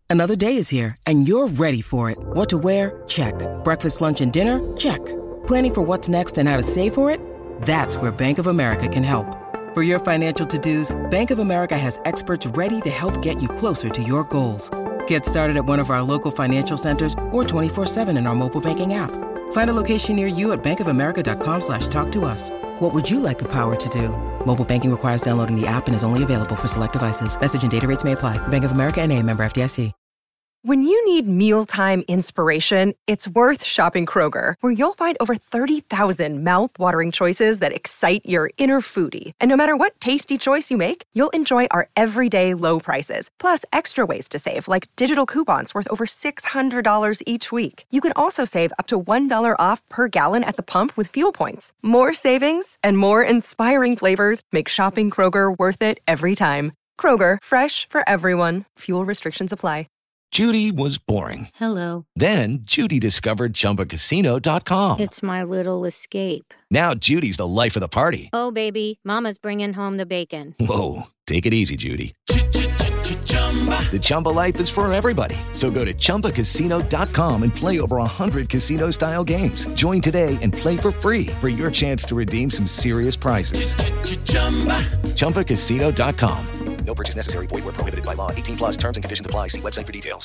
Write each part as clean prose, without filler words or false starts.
Another day is here, and you're ready for it. What to wear? Check. Breakfast, lunch, and dinner? Check. Planning for what's next and how to save for it? That's where Bank of America can help. For your financial to-dos, Bank of America has experts ready to help get you closer to your goals. Get started at one of our local financial centers or 24/7 in our mobile banking app. Find a location near you at bankofamerica.com/talktous. What would you like the power to do? Mobile banking requires downloading the app and is only available for select devices. Message and data rates may apply. Bank of America N.A., member FDIC. When you need mealtime inspiration, it's worth shopping Kroger, where you'll find over 30,000 mouth-watering choices that excite your inner foodie. And no matter what tasty choice you make, you'll enjoy our everyday low prices, plus extra ways to save, like digital coupons worth over $600 each week. You can also save up to $1 off per gallon at the pump with fuel points. More savings and more inspiring flavors make shopping Kroger worth it every time. Kroger, fresh for everyone. Fuel restrictions apply. Judy was boring. Hello. Then Judy discovered ChumbaCasino.com. It's my little escape. Now Judy's the life of the party. Oh, baby, mama's bringing home the bacon. Whoa, take it easy, Judy. The Chumba life is for everybody. So go to ChumbaCasino.com and play over 100 casino-style games. Join today and play for free for your chance to redeem some serious prizes. ChumbaCasino.com. No purchase necessary. Void where prohibited by law. 18 plus terms and conditions apply. See website for details.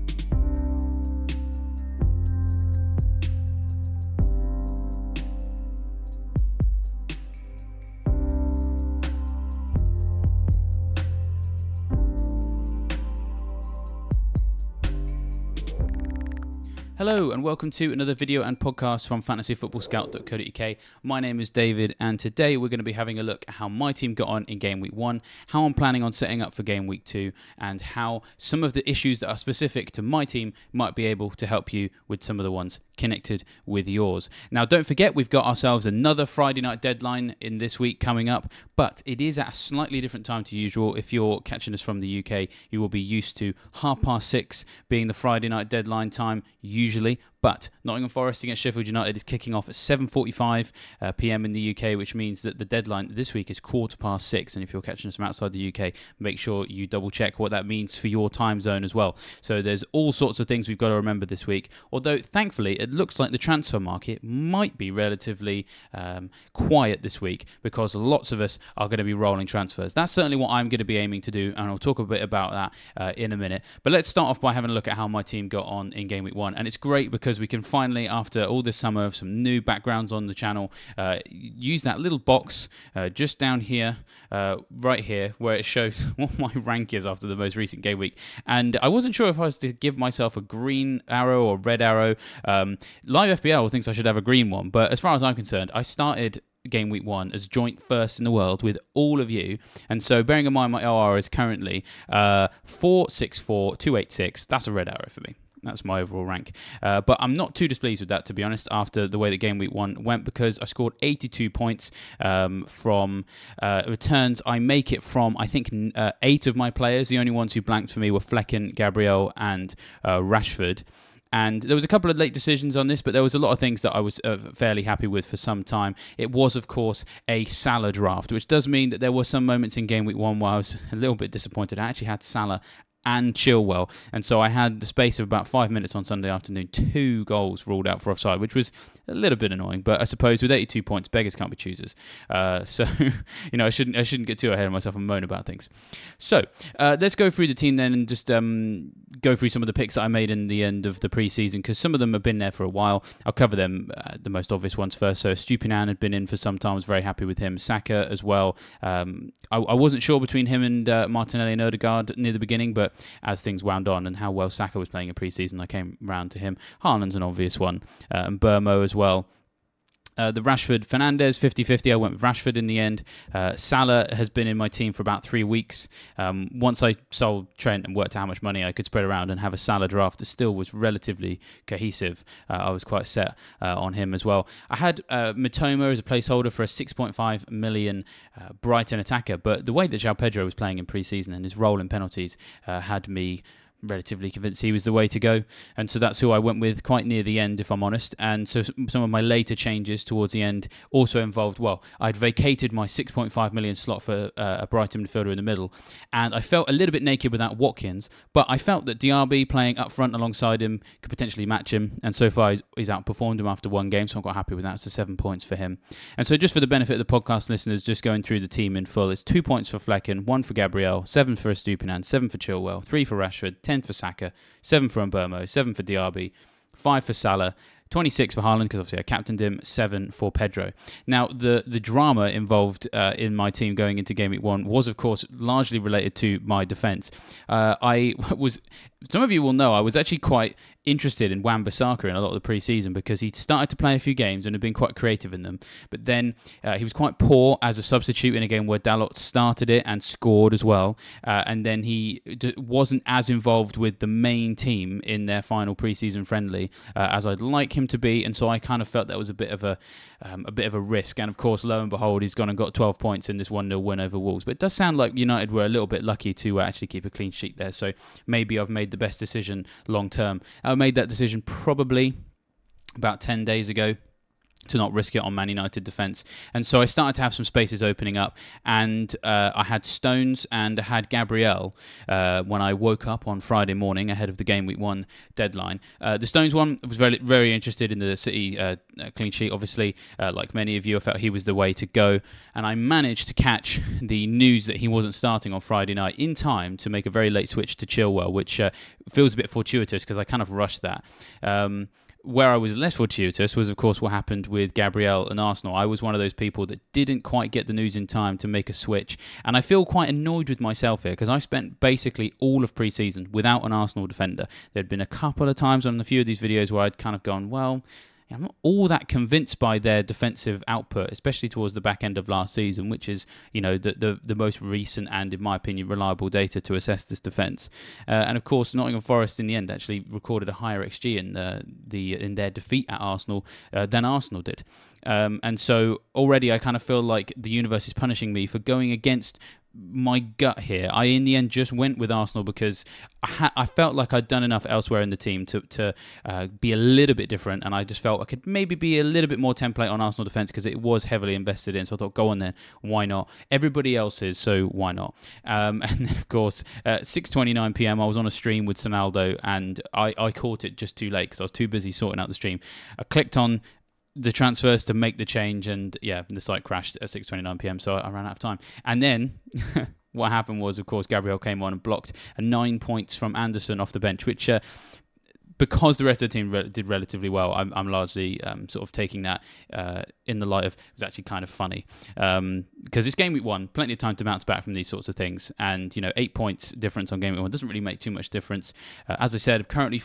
Hello and welcome to another video and podcast from fantasyfootballscout.co.uk. My name is David and today we're going to be having a look at how my team got on in game week 1, how I'm planning on setting up for game week 2, and how some of the issues that are specific to my team might be able to help you with some of the ones connected with yours. Now don't forget we've got ourselves another Friday night deadline in this week coming up, but it is at a slightly different time to usual. If you're catching us from the UK, you will be used to 6:30 being the Friday night deadline time usually, but Nottingham Forest against Sheffield United is kicking off at 7:45 p.m. in the UK, which means that the deadline this week is 6:15. And if you're catching us from outside the UK, make sure you double check what that means for your time zone as well. So there's all sorts of things we've got to remember this week. Although thankfully it looks like the transfer market might be relatively quiet this week because lots of us are going to be rolling transfers. That's certainly what I'm going to be aiming to do, and I'll talk a bit about that in a minute. But let's start off by having a look at how my team got on in game week 1. And it's great because we can finally, after all this summer of some new backgrounds on the channel, use that little box just down here, right here, where it shows what my rank is after the most recent game week. And I wasn't sure if I was to give myself a green arrow or red arrow. Live FPL thinks I should have a green one, but as far as I'm concerned, I started game week 1 as joint first in the world with all of you, and so bearing in mind my OR is currently 464,286. That's a red arrow for me. That's my overall rank. But I'm not too displeased with that, to be honest, after the way that game week 1 went, because I scored 82 points from returns. I make it from, I think, 8 of my players. The only ones who blanked for me were Flecken, Gabriel, and Rashford. And there was a couple of late decisions on this, but there was a lot of things that I was fairly happy with for some time. It was, of course, a Salah draft, which does mean that there were some moments in game week 1 where I was a little bit disappointed. I actually had Salah and Chilwell, and so I had the space of about 5 minutes on Sunday afternoon, 2 goals ruled out for offside, which was a little bit annoying, but I suppose with 82 points, beggars can't be choosers. So, I shouldn't get too ahead of myself and moan about things. So, let's go through the team then and just go through some of the picks that I made in the end of the pre-season, because some of them have been there for a while. I'll cover them, the most obvious ones first. So, Stupinan had been in for some time, I was very happy with him. Saka as well. I wasn't sure between him and Martinelli and Odegaard near the beginning, but as things wound on and how well Saka was playing in pre-season, I came round to him. Haaland's an obvious one, and Burmo as well. The Rashford Fernandes 50-50. I went with Rashford in the end. Salah has been in my team for about 3 weeks. Once I sold Trent and worked out how much money I could spread around and have a Salah draft that still was relatively cohesive, I was quite set on him as well. I had Mitoma as a placeholder for a 6.5 million Brighton attacker, but the way that João Pedro was playing in pre-season and his role in penalties had me relatively convinced he was the way to go. And so that's who I went with quite near the end, if I'm honest. And so some of my later changes towards the end also involved, well, I'd vacated my 6.5 million slot for a Brighton midfielder in the middle. And I felt a little bit naked without Watkins, but I felt that Diaby playing up front alongside him could potentially match him. And so far, he's outperformed him after one game, so I'm quite happy with that. So 7 points for him. And so just for the benefit of the podcast listeners, just going through the team in full, it's 2 points for Flecken, 1 for Gabriel, 7 for Estupiñán, 7 for Chilwell, 3 for Rashford, 10 for Saka, 7 for Mbeumo, 7 for Diaby, 5 for Salah, 26 for Haaland, because obviously I captained him, 7 for Pedro. Now, the drama involved in my team going into Game Week 1 was, of course, largely related to my defence. Some of you will know, I was actually quite interested in Wan-Bissaka in a lot of the pre-season because he started to play a few games and had been quite creative in them. But then he was quite poor as a substitute in a game where Dalot started it and scored as well. And then he wasn't as involved with the main team in their final pre-season friendly as I'd like him to be. And so I kind of felt that was a bit of a risk. And of course, lo and behold, he's gone and got 12 points in this 1-0 win over Wolves. But it does sound like United were a little bit lucky to actually keep a clean sheet there. So maybe I've made the best decision long term. I made that decision probably about 10 days ago to not risk it on Man United defence. And so I started to have some spaces opening up, and I had Stones and I had Gabriel when I woke up on Friday morning ahead of the Game Week 1 deadline. The Stones one, I was very, very interested in the City clean sheet. Obviously, like many of you, I felt he was the way to go, and I managed to catch the news that he wasn't starting on Friday night in time to make a very late switch to Chilwell, which feels a bit fortuitous because I kind of rushed that. Where I was less fortuitous was, of course, what happened with Gabriel and Arsenal. I was one of those people that didn't quite get the news in time to make a switch. And I feel quite annoyed with myself here because I spent basically all of pre-season without an Arsenal defender. There'd been a couple of times on a few of these videos where I'd kind of gone, well, I'm not all that convinced by their defensive output, especially towards the back end of last season, which is, the most recent and, in my opinion, reliable data to assess this defence. And of course, Nottingham Forest in the end actually recorded a higher XG in their defeat at Arsenal than Arsenal did. And so already I kind of feel like the universe is punishing me for going against my gut here. I in the end just went with Arsenal because I felt like I'd done enough elsewhere in the team to be a little bit different, and I just felt I could maybe be a little bit more template on Arsenal defence because it was heavily invested in. So I thought, go on then, why not? Everybody else is, so why not? And then of course, 6:29 p.m. I was on a stream with Sonaldo, and I caught it just too late because I was too busy sorting out the stream. I clicked on the transfers to make the change, and the site crashed at 6:29 p.m. so I ran out of time. And then what happened was, of course, Gabriel came on and blocked 9 points from Anderson off the bench, which because the rest of the team did relatively well, I'm largely sort of taking that in the light of it was actually kind of funny because it's Game Week 1, plenty of time to bounce back from these sorts of things, and 8 points difference on Game Week 1 doesn't really make too much difference. As I said, currently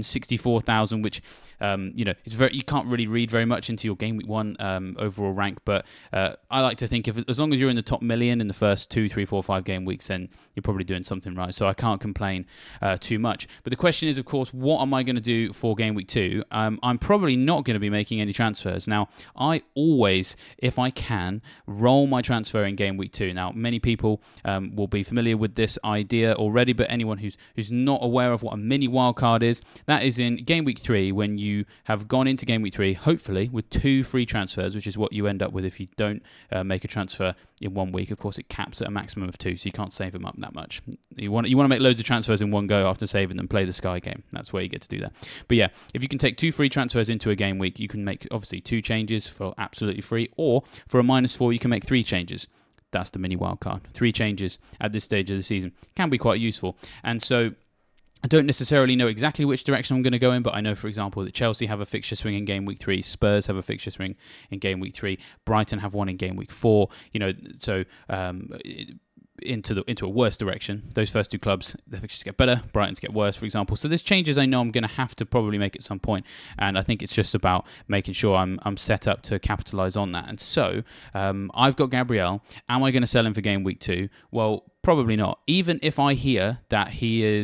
464,000, which it's very, you can't really read very much into your Game Week 1 overall rank, but I like to think as long as you're in the top million in the first 2, 3, 4, 5 game weeks, then you're probably doing something right. So I can't complain too much. But the question is, of course, what am I going to do for Game Week 2? I'm probably not going to be making any transfers. Now, I always, if I can, roll my transfer in Game Week 2. Now, many people will be familiar with this idea already, but anyone who's not aware of what a mini wildcard is, that is in Game Week 3 when you have gone into Game Week 3, hopefully, with 2 free transfers, which is what you end up with if you don't make a transfer in 1 week. Of course, it caps at a maximum of 2, so you can't save them up that much. You want to make loads of transfers in one go after saving them, play the Sky game. That's where you get to do that. But yeah, if you can take 2 free transfers into a game week, you can make obviously 2 changes for absolutely free, or for a -4, you can make 3 changes. That's the mini wildcard. 3 changes at this stage of the season can be quite useful. And so I don't necessarily know exactly which direction I'm going to go in, but I know, for example, that Chelsea have a fixture swing in Game Week 3, Spurs have a fixture swing in Game Week 3, Brighton have one in Game Week 4. So into a worse direction. Those first 2 clubs, their fixtures get better, Brighton's get worse, for example. So there's changes I know I'm going to have to probably make at some point, and I think it's just about making sure I'm set up to capitalise on that. And so I've got Gabriel. Am I going to sell him for Game Week 2? Well, probably not. Even if I hear that he is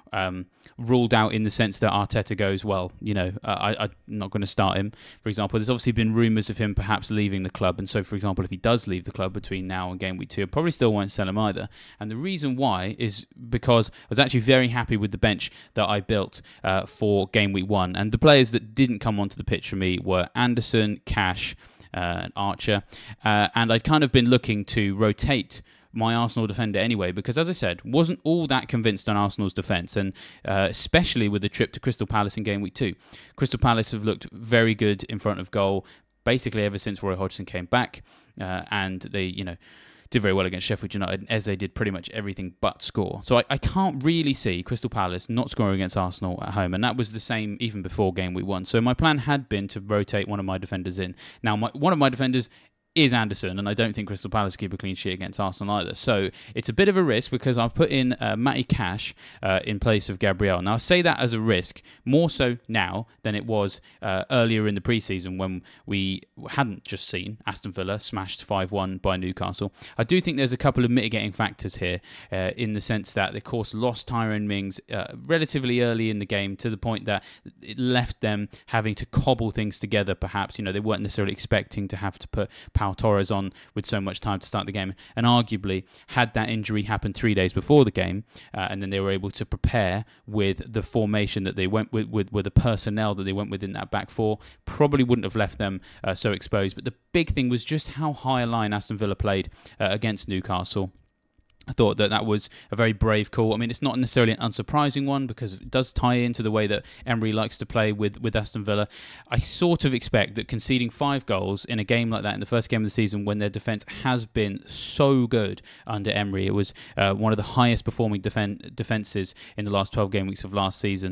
ruled out in the sense that Arteta goes, well, I'm not going to start him, for example. There's obviously been rumours of him perhaps leaving the club, and so, for example, if he does leave the club between now and game week 2, I probably still won't sell him either. And the reason why is because I was actually very happy with the bench that I built for game week 1, and the players that didn't come onto the pitch for me were Anderson, Cash, Archer, and I'd kind of been looking to rotate my Arsenal defender anyway, because, as I said, wasn't all that convinced on Arsenal's defence, and especially with the trip to Crystal Palace in game week 2. Crystal Palace have looked very good in front of goal basically ever since Roy Hodgson came back, and they did very well against Sheffield United, as they did pretty much everything but score. So I can't really see Crystal Palace not scoring against Arsenal at home, and that was the same even before game week 1. So my plan had been to rotate one of my defenders in. Now, one of my defenders is Anderson, and I don't think Crystal Palace keep a clean sheet against Arsenal either. So it's a bit of a risk because I've put in Matty Cash in place of Gabriel. Now, I say that as a risk more so now than it was earlier in the pre-season when we hadn't just seen Aston Villa smashed 5-1 by Newcastle. I do think there's a couple of mitigating factors here in the sense that they, of course, lost Tyrone Mings relatively early in the game to the point that it left them having to cobble things together, perhaps. They weren't necessarily expecting to have to put Pau Torres on with so much time to start the game, and arguably had that injury happened 3 days before the game, and then they were able to prepare with the formation that they went with the personnel that they went with in that back four, probably wouldn't have left them so exposed. But the big thing was just how high a line Aston Villa played against Newcastle. I thought that was a very brave call. I mean, it's not necessarily an unsurprising one because it does tie into the way that Emery likes to play with Aston Villa. I sort of expect that conceding 5 goals in a game like that, in the first game of the season, when their defence has been so good under Emery, it was one of the highest performing defences in the last 12 game weeks of last season.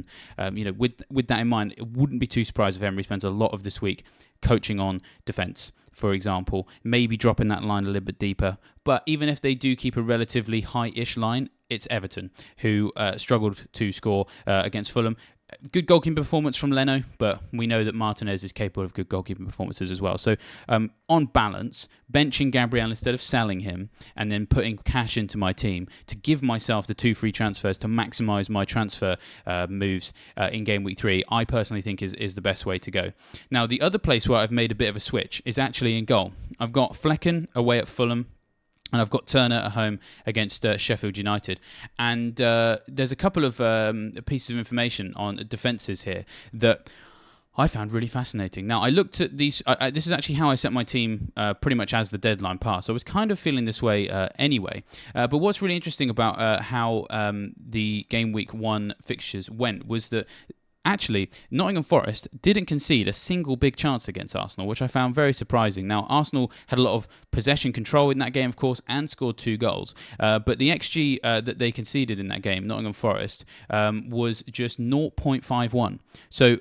With that in mind, it wouldn't be too surprised if Emery spends a lot of this week coaching on defence, for example, maybe dropping that line a little bit deeper. But even if they do keep a relatively high-ish line, it's Everton, who struggled to score against Fulham. Good goalkeeping performance from Leno, but we know that Martinez is capable of good goalkeeping performances as well. So on balance, benching Gabriel instead of selling him and then putting Cash into my team to give myself the 2 free transfers to maximise my transfer moves in game week 3, I personally think is the best way to go. Now, the other place where I've made a bit of a switch is actually in goal. I've got Flecken away at Fulham, and I've got Turner at home against Sheffield United. And there's a couple of pieces of information on defences here that I found really fascinating. Now, I looked at these. This is actually how I set my team pretty much as the deadline passed. I was kind of feeling this way anyway. But what's really interesting about how the game week 1 fixtures went was that actually, Nottingham Forest didn't concede a single big chance against Arsenal, which I found very surprising. Now, Arsenal had a lot of possession control in that game, of course, and scored 2 goals. But the XG that they conceded in that game, Nottingham Forest, was just 0.51. So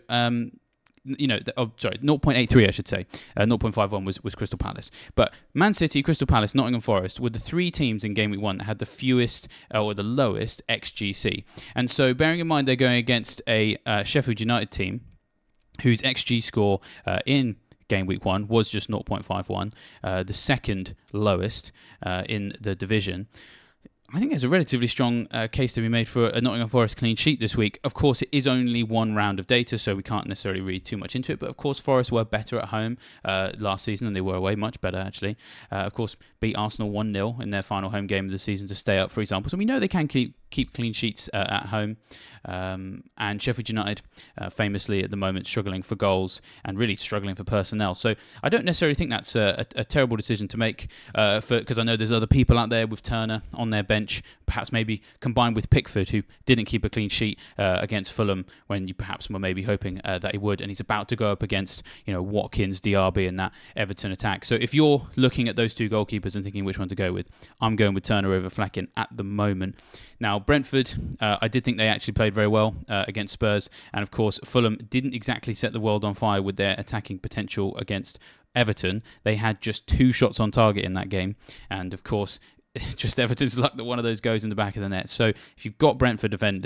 0.83 I should say. 0.51 was Crystal Palace. But Man City, Crystal Palace, Nottingham Forest were the 3 teams in game week 1 that had the fewest or the lowest XGC. And so bearing in mind they're going against a Sheffield United team whose XG score in game week 1 was just 0.51, the second lowest in the division. I think there's a relatively strong case to be made for a Nottingham Forest clean sheet this week. Of course, it is only 1 round of data, so we can't necessarily read too much into it. But of course, Forest were better at home last season than they were away, much better actually. Of course, beat Arsenal 1-0 in their final home game of the season to stay up, for example. So we know they can keep clean sheets at home. And Sheffield United, famously at the moment, struggling for goals and really struggling for personnel. So I don't necessarily think that's a terrible decision to make because I know there's other people out there with Turner on their bench, perhaps maybe combined with Pickford, who didn't keep a clean sheet against Fulham when you perhaps were maybe hoping that he would. And he's about to go up against Watkins, Diaby and that Everton attack. So if you're looking at those 2 goalkeepers and thinking which one to go with, I'm going with Turner over Flecken at the moment. Now, Brentford, I did think they actually played very well against Spurs. And of course, Fulham didn't exactly set the world on fire with their attacking potential against Everton. They had just 2 shots on target in that game. And of course, just Everton's luck that one of those goes in the back of the net. So if you've got Brentford defenders,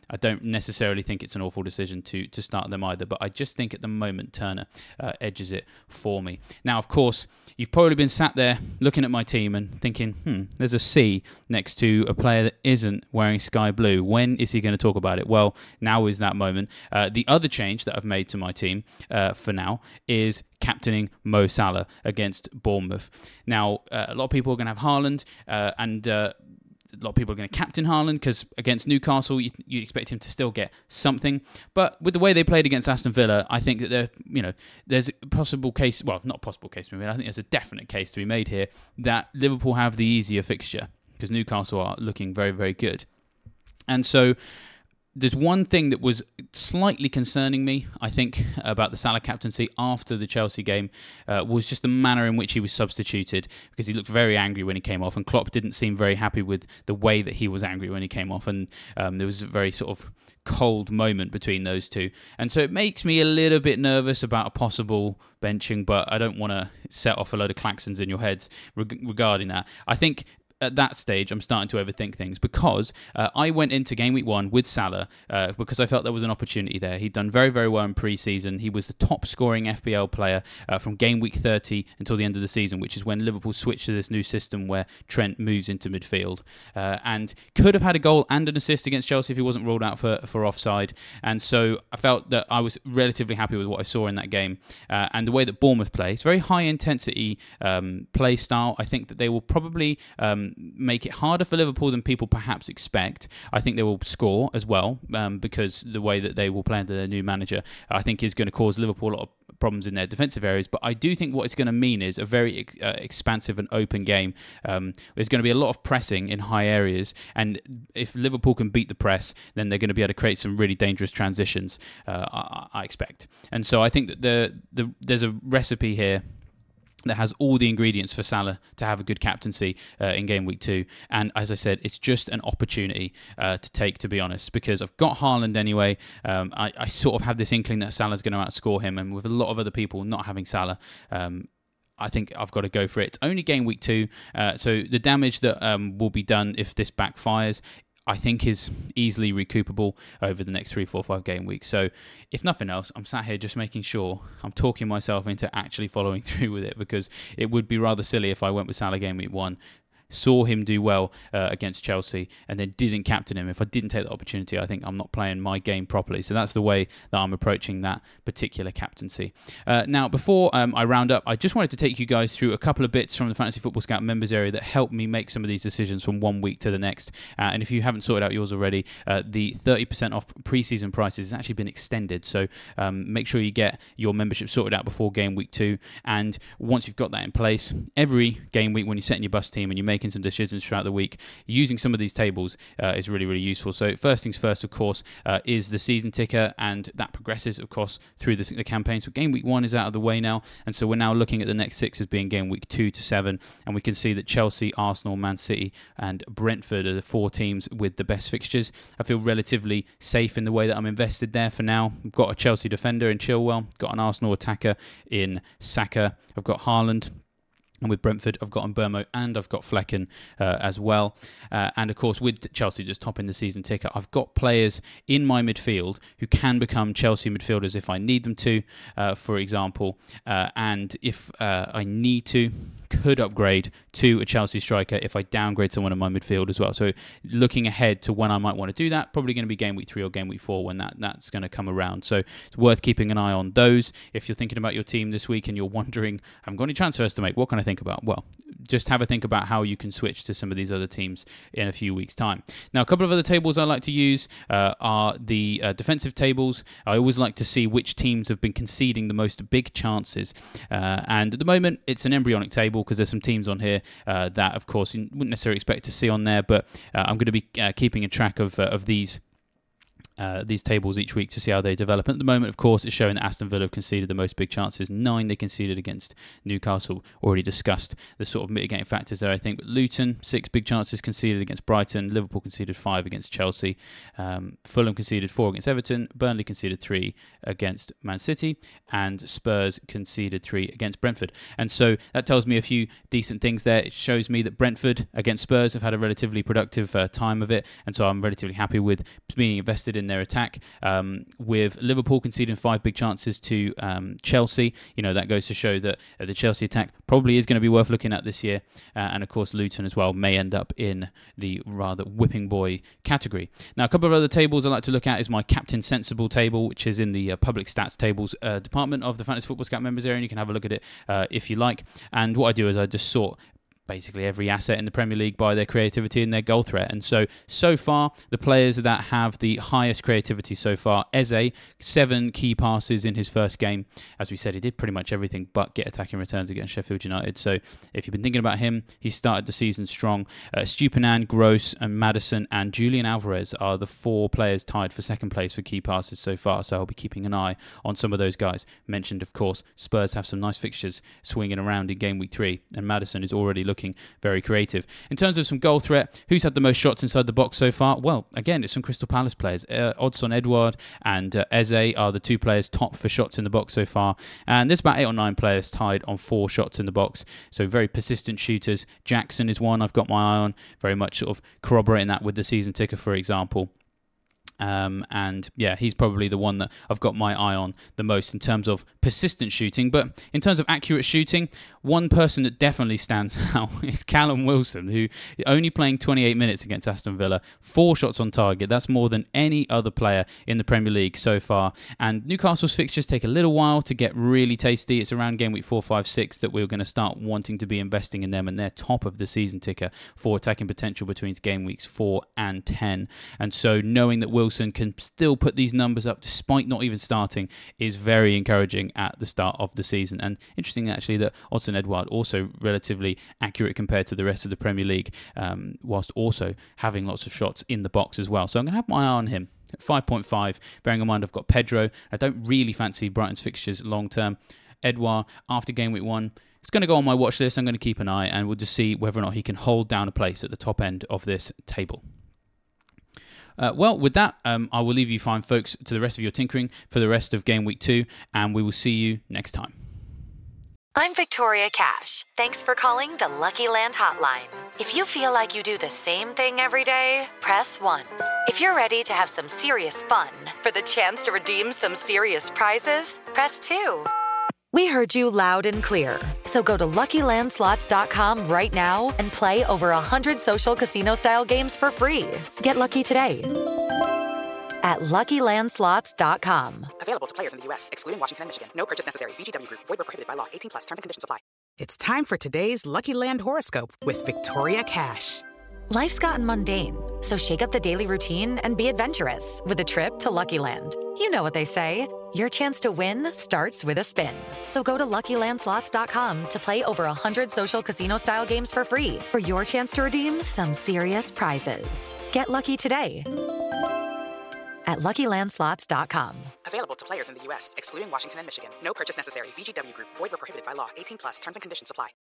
I don't necessarily think it's an awful decision to start them either, but I just think at the moment Turner edges it for me. Now, of course, you've probably been sat there looking at my team and thinking, there's a C next to a player that isn't wearing sky blue. When is he going to talk about it? Well, now is that moment. The other change that I've made to my team for now is captaining Mo Salah against Bournemouth. Now, a lot of people are going to have Haaland, and a lot of people are going to captain Haaland because against Newcastle, you expect him to still get something. But with the way they played against Aston Villa, I think that there's a possible case, well, not a possible case to be made, I think there's a definite case to be made here that Liverpool have the easier fixture because Newcastle are looking very, very good. And so there's one thing that was slightly concerning me, I think, about the Salah captaincy after the Chelsea game was just the manner in which he was substituted, because he looked very angry when he came off, and Klopp didn't seem very happy with the way that he was angry when he came off, and there was a very sort of cold moment between those two. And so it makes me a little bit nervous about a possible benching, but I don't want to set off a load of klaxons in your heads regarding that. I think at that stage, I'm starting to overthink things because I went into game week 1 with Salah because I felt there was an opportunity there. He'd done very, very well in pre-season. He was the top scoring FPL player from game week 30 until the end of the season, which is when Liverpool switched to this new system where Trent moves into midfield, and could have had a goal and an assist against Chelsea if he wasn't ruled out for offside. And so I felt that I was relatively happy with what I saw in that game. And the way that Bournemouth play, it's very high intensity play style. I think that they will probably make it harder for Liverpool than people perhaps expect. I think they will score as well because the way that they will play under their new manager, I think, is going to cause Liverpool a lot of problems in their defensive areas. But I do think what it's going to mean is a very expansive and open game. There's going to be a lot of pressing in high areas, and if Liverpool can beat the press, then they're going to be able to create some really dangerous transitions, I expect. And so I think that there's a recipe here that has all the ingredients for Salah to have a good captaincy in game week 2. And as I said, it's just an opportunity to take, to be honest, because I've got Haaland anyway. I sort of have this inkling that Salah's going to outscore him, and with a lot of other people not having Salah, I think I've got to go for it. It's only game week 2, so the damage that will be done if this backfires, I think, is easily recoupable over the next 3, 4, 5 game weeks. So if nothing else, I'm sat here just making sure I'm talking myself into actually following through with it, because it would be rather silly if I went with Salah game week 1, saw him do well against Chelsea, and then didn't captain him. If I didn't take the opportunity, I think I'm not playing my game properly. So that's the way that I'm approaching that particular captaincy. Now, before I round up, I just wanted to take you guys through a couple of bits from the Fantasy Football Scout members area that helped me make some of these decisions from one week to the next. And if you haven't sorted out yours already, the 30% off pre-season prices has actually been extended. So make sure you get your membership sorted out before game week 2. And once you've got that in place, every game week when you're setting your bus team and you're making some decisions throughout the week, using some of these tables is really, really useful. So first things first, of course, is the season ticker, and that progresses, of course, through the campaign. So game week 1 is out of the way now, and so we're now looking at the next 6 as being game week 2 to 7, and we can see that Chelsea, Arsenal, Man City and Brentford are the 4 teams with the best fixtures. I feel relatively safe in the way that I'm invested there for now. I've got a Chelsea defender in Chilwell, got an Arsenal attacker in Saka, I've got Haaland. And with Brentford, I've got Mbeumo and I've got Flecken as well. And of course, with Chelsea just topping the season ticker, I've got players in my midfield who can become Chelsea midfielders if I need them to, for example. And if I need to, could upgrade to a Chelsea striker if I downgrade someone in my midfield as well. So looking ahead to when I might want to do that, probably going to be game week 3 or game week 4 when that's going to come around. So it's worth keeping an eye on those. If you're thinking about your team this week and you're wondering, I haven't got any transfers to make, what can I think about? Well, just have a think about how you can switch to some of these other teams in a few weeks' time. Now, a couple of other tables I like to use are the defensive tables. I always like to see which teams have been conceding the most big chances. And at the moment, it's an embryonic table because there's some teams on here that, of course, you wouldn't necessarily expect to see on there, but I'm going to be keeping a track of these these tables each week to see how they develop. At the moment, of course, it's showing that Aston Villa have conceded the most big chances. 9 they conceded against Newcastle. Already discussed the sort of mitigating factors there, I think. But Luton, 6 big chances conceded against Brighton. Liverpool conceded 5 against Chelsea. Fulham conceded 4 against Everton. Burnley conceded 3 against Man City. And Spurs conceded 3 against Brentford. And so that tells me a few decent things there. It shows me that Brentford against Spurs have had a relatively productive time of it. And so I'm relatively happy with being invested in their attack. With Liverpool conceding 5 big chances to Chelsea, that goes to show that the Chelsea attack probably is going to be worth looking at this year. And of course, Luton as well may end up in the rather whipping boy category. Now, a couple of other tables I like to look at is my Captain Sensible table, which is in the public stats tables department of the Fantasy Football Scout members area, and you can have a look at it if you like. And what I do is I just sort basically every asset in the Premier League by their creativity and their goal threat. And so far, the players that have the highest creativity so far, Eze, 7 key passes in his first game. As we said, he did pretty much everything but get attacking returns against Sheffield United. So if you've been thinking about him, he started the season strong. Stupinan, Gross, and Maddison and Julian Alvarez are the 4 players tied for second place for key passes so far. So I'll be keeping an eye on some of those guys. Mentioned, of course, Spurs have some nice fixtures swinging around in game week 3, and Maddison is already looking very creative. In terms of some goal threat, who's had the most shots inside the box so far? Well, again, it's some Crystal Palace players. Odsonne Edouard and Eze are the 2 players top for shots in the box so far. And there's about 8 or 9 players tied on 4 shots in the box. So very persistent shooters. Jackson is one I've got my eye on. Very much sort of corroborating that with the season ticker, for example. And yeah, he's probably the one that I've got my eye on the most in terms of persistent shooting. But in terms of accurate shooting, one person that definitely stands out is Callum Wilson, who only playing 28 minutes against Aston Villa, 4 shots on target. That's more than any other player in the Premier League so far. And Newcastle's fixtures take a little while to get really tasty. It's around game week 4, 5, 6 that we're going to start wanting to be investing in them, and they're top of the season ticker for attacking potential between game weeks 4 and 10. And so knowing that Wilson can still put these numbers up despite not even starting is very encouraging at the start of the season. And interesting actually that Odsonne Edouard also relatively accurate compared to the rest of the Premier League, whilst also having lots of shots in the box as well. So I'm going to have my eye on him. 5.5, bearing in mind I've got Pedro. I don't really fancy Brighton's fixtures long term. Edouard, after game week 1, it's going to go on my watch list. I'm going to keep an eye, and we'll just see whether or not he can hold down a place at the top end of this table. Well, with that, I will leave you fine, folks, to the rest of your tinkering for the rest of game week 2, and we will see you next time. I'm Victoria Cash. Thanks for calling the Lucky Land Hotline. If you feel like you do the same thing every day, press 1. If you're ready to have some serious fun for the chance to redeem some serious prizes, press 2. We heard you loud and clear. So go to LuckyLandSlots.com right now and play over 100 social casino-style games for free. Get lucky today at LuckyLandSlots.com. Available to players in the U.S., excluding Washington and Michigan. No purchase necessary. VGW Group. Void where prohibited by law. 18+. Terms and conditions apply. It's time for today's Lucky Land horoscope with Victoria Cash. Life's gotten mundane, so shake up the daily routine and be adventurous with a trip to Lucky Land. You know what they say. Your chance to win starts with a spin. So go to LuckyLandSlots.com to play over 100 social casino-style games for free for your chance to redeem some serious prizes. Get lucky today at LuckyLandSlots.com. Available to players in the U.S., excluding Washington and Michigan. No purchase necessary. VGW Group. Void where prohibited by law. 18+. Terms and conditions apply.